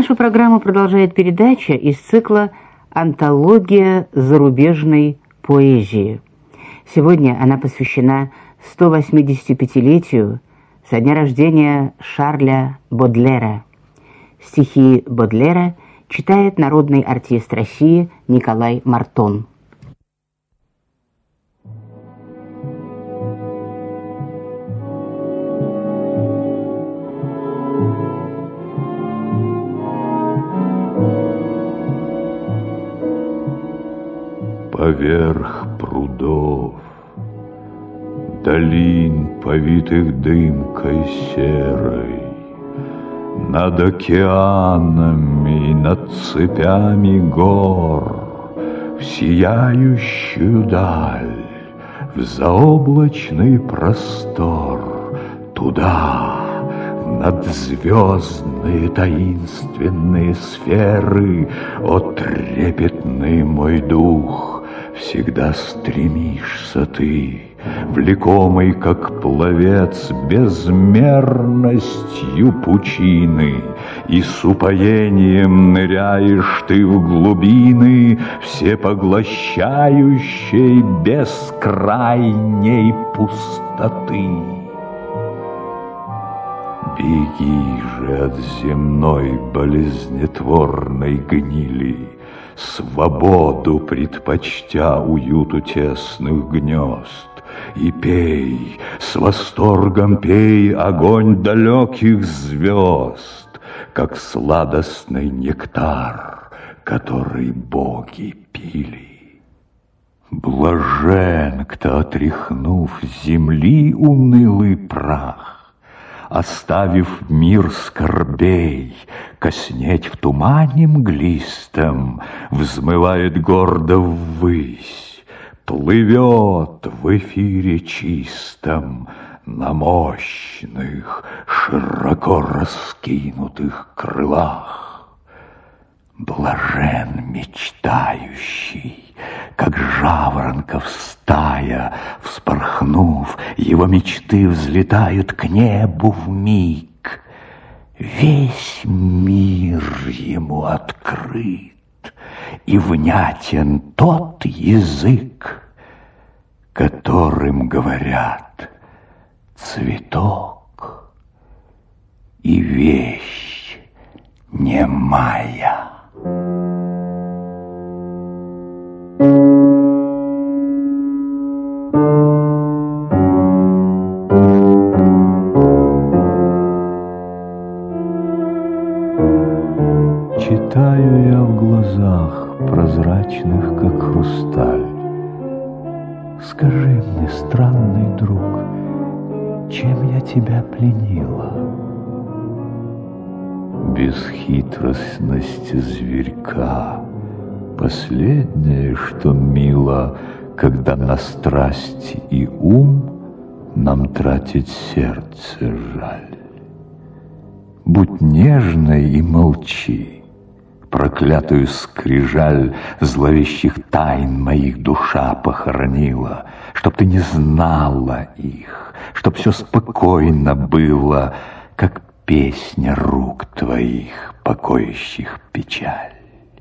Нашу программу продолжает передача из цикла «Антология зарубежной поэзии». Сегодня она посвящена 185-летию со дня рождения Шарля Бодлера. Стихи Бодлера читает народный артист России Николай Мартон. Поверх прудов, долин, повитых дымкой серой, над океанами, над цепями гор, в сияющую даль, в заоблачный простор, туда, в надзвездные таинственные сферы, о трепетный мой дух, всегда стремишься ты, влекомый, как пловец, безмерностью пучины, и с упоением ныряешь ты в глубины всепоглощающей бескрайней пустоты. Беги же от земной болезнетворной гнили, свободу предпочтя уюту тесных гнезд, и пей, с восторгом пей огонь далеких звезд, как сладостный нектар, который боги пили. Блажен, кто, отряхнув с земли унылый прах, оставив мир скорбей, коснеть в тумане мглистом, взмывает гордо ввысь, плывет в эфире чистом на мощных, широко раскинутых крылах. Блажен мечтающий, как жаворонков стая, вспорхнув, его мечты взлетают к небу вмиг. Весь мир ему открыт, и внятен тот язык, которым говорят цветок и вещь немая. Читаю я в глазах, прозрачных, как хрусталь. Скажи мне, странный друг, чем я тебя пленила? Бесхитростность зверька — последнее, что мило, когда на страсть и ум нам тратить сердце жаль. Будь нежной и молчи, проклятую скрижаль зловещих тайн моих душа похоронила, чтоб ты не знала их, чтоб все спокойно было, как песня рук твоих, покоящих печаль.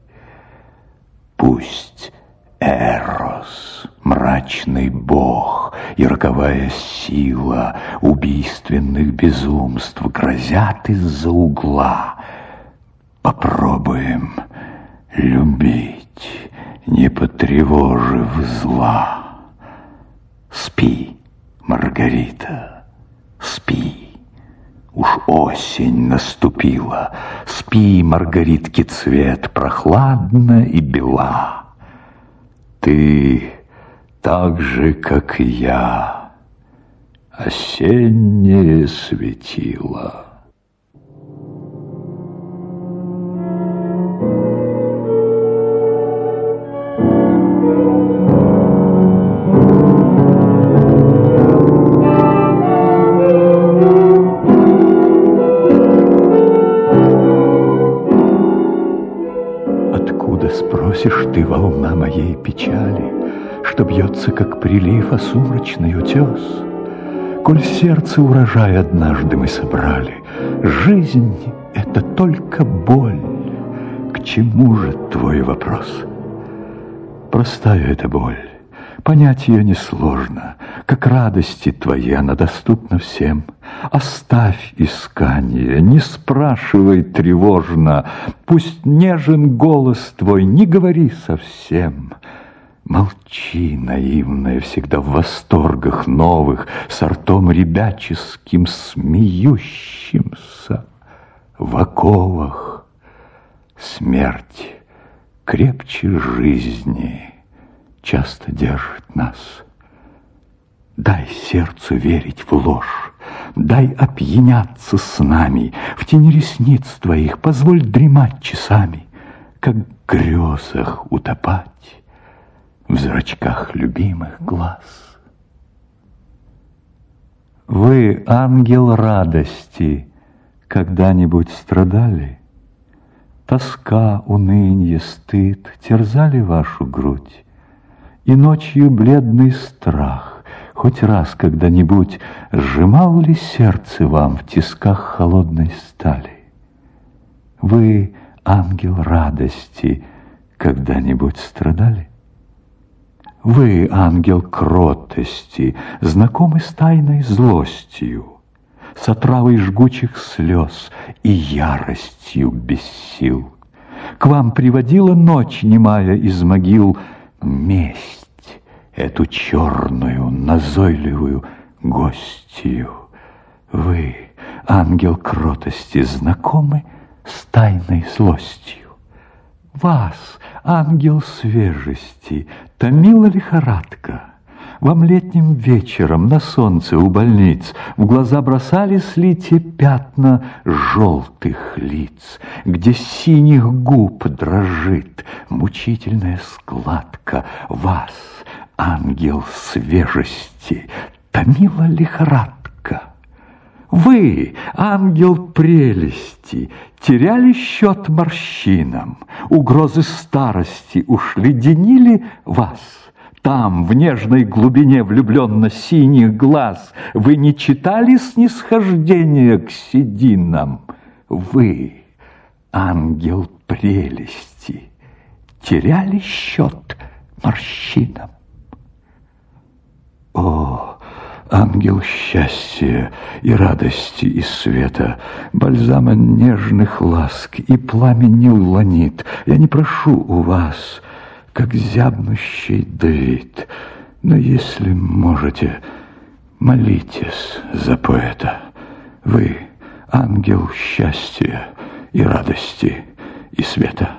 Пусть Эрос, мрачный бог и роковая сила убийственных безумств грозят из-за угла. Попробуем любить, не потревожив зла. Спи, Маргарита, спи. Уж осень наступила. Спи, Маргаритки, цвет прохладно и бела. Ты так же, как и я, осеннее светило. Спросишь ты, волна моей печали, что бьется, как прилив, а сумрачный утес? Коль сердце урожай однажды мы собрали, жизнь — это только боль. к чему же твой вопрос? Простая эта боль, понять ее несложно, как радости твои она доступна всем. Оставь искание, не спрашивай тревожно, пусть нежен голос твой, не говори совсем. Молчи, наивная, всегда в восторгах новых, с ртом ребяческим смеющимся в оковах. Смерть крепче жизни часто держит нас. Дай сердцу верить в ложь, дай опьяняться снами, в тени ресниц твоих позволь дремать часами, как в грезах утопать в зрачках любимых глаз. Вы, ангел радости, когда-нибудь страдали? Тоска, унынье, стыд терзали вашу грудь? И ночью бледный страх хоть раз когда-нибудь сжимал ли сердце вам в тисках холодной стали? Вы, ангел радости, когда-нибудь страдали? Вы, ангел кротости, знакомы с тайной злостью, с отравой жгучих слез и яростью без сил. К вам приводила ночь немая из могил месть, эту черную, назойливую гостью. Вы, ангел кротости, знакомы с тайной злостью. Вас, ангел свежести, томила лихорадка. Вам летним вечером на солнце у больниц в глаза бросались ли те пятна желтых лиц, где синих губ дрожит мучительная складка? Вас, ангел свежести, томила лихорадка. Вы, ангел прелести, теряли счет морщинам, угрозы старости уж леденили вас. Там, в нежной глубине влюбленно-синих глаз, вы не читали снисхождения к сединам. Вы, ангел прелести, теряли счет морщинам. О, ангел счастья и радости и света, бальзама нежных ласк и пламени ланит, я не прошу у вас, как зябнущий Давид, но если можете, молитесь за поэта. Вы, ангел счастья и радости и света.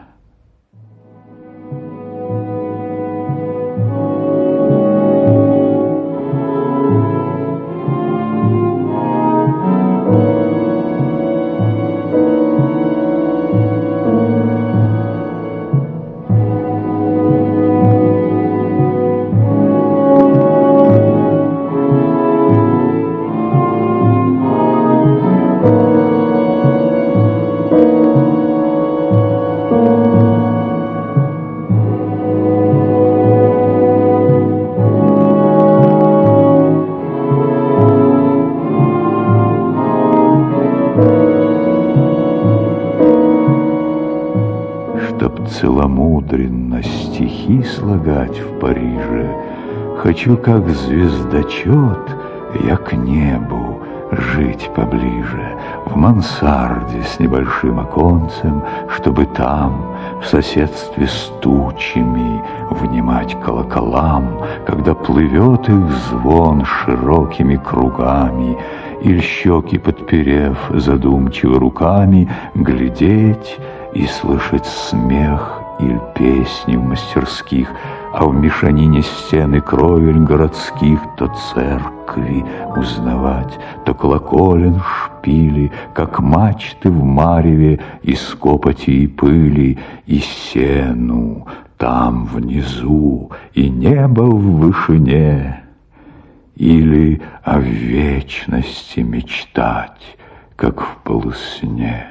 Целомудренно стихи слагать в Париже, хочу, как звездочет, я к небу жить поближе, в мансарде с небольшим оконцем, чтобы там, в соседстве с тучами, внимать колоколам, когда плывет их звон широкими кругами, или щеки подперев задумчиво руками, глядеть и слышать смех или песни в мастерских, а в мешанине стены кровель городских то церкви узнавать, то колоколен шпили, как мачты в мареве из копоти и пыли, и сену там внизу, и небо в вышине, или о вечности мечтать, как в полусне.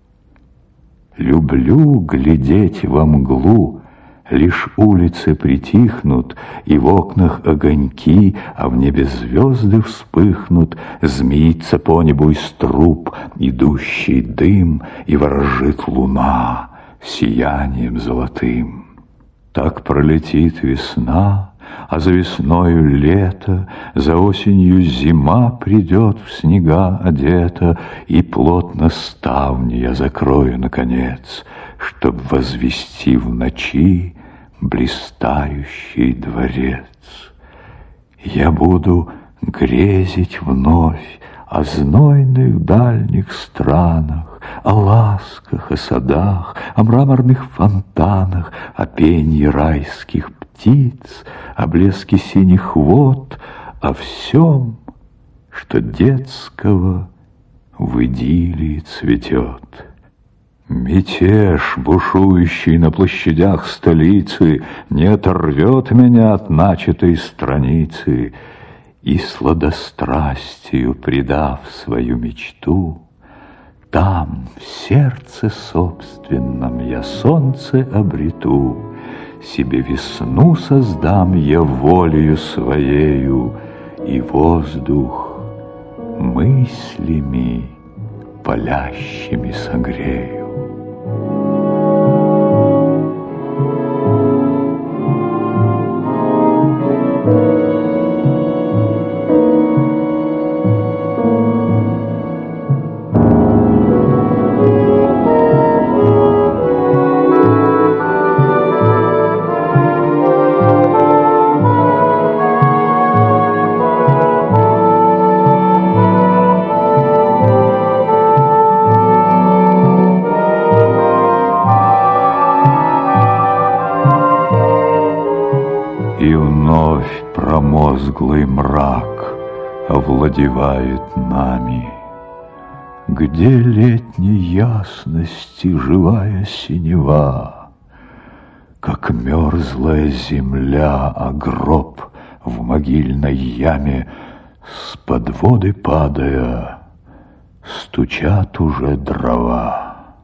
Люблю глядеть во мглу, лишь улицы притихнут, и в окнах огоньки, а в небе звезды вспыхнут, змеится по небу из труб идущий дым, и ворожит луна, сиянием золотым. Так пролетит весна, а за весною лето, за осенью зима придет в снега одета, и плотно ставни я закрою наконец, чтоб возвести в ночи блистающий дворец. Я буду грезить вновь о знойных дальних странах, о ласках, о садах, о мраморных фонтанах, о пенье райских птиц, о блеске синих вод, о всем, что детского в идиллии цветет. Мятеж, бушующий на площадях столицы, не оторвет меня от начатой страницы, и сладострастию предав свою мечту, там, в сердце собственном, я солнце обрету, себе весну создам я волею своею, и воздух мыслями палящими согрею. И вновь промозглый мрак овладевает нами. Где летней ясности живая синева, как мерзлая земля, а гроб в могильной яме, с подводы падая, стучат уже дрова.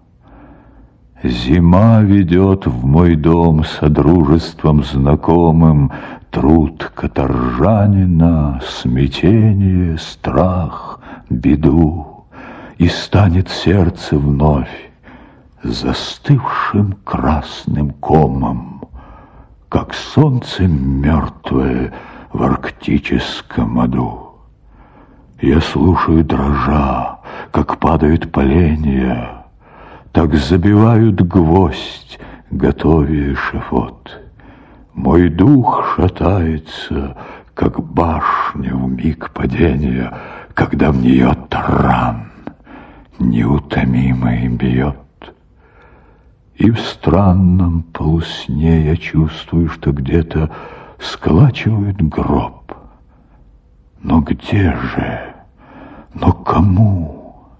Зима ведет в мой дом содружеством знакомым труд каторжанина, смятение, страх, беду, и станет сердце вновь застывшим красным комом, как солнце мертвое в арктическом аду. Я слушаю дрожа, как падают поленья, так забивают гвоздь, готовя эшафот. Мой дух шатается, как башня в миг падения, когда в нее таран неутомимый бьет. И в странном полусне я чувствую, что где-то сколачивают гроб. Но где же? Но кому?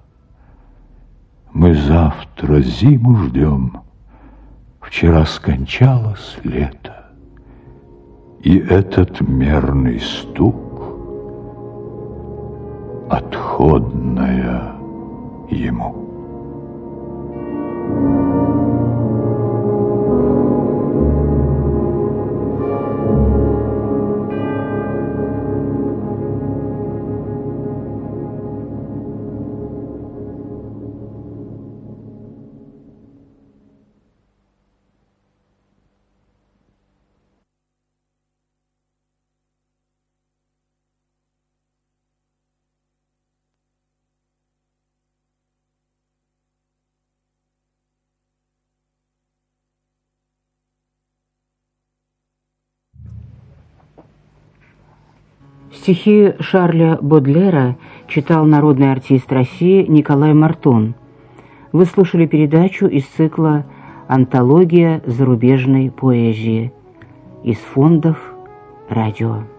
Мы завтра зиму ждем, вчера скончалось лето, и этот мерный стук отходная ему. Стихи Шарля Бодлера читал народный артист России Николай Мартон. Вы слушали передачу из цикла «Антология зарубежной поэзии» из фондов радио.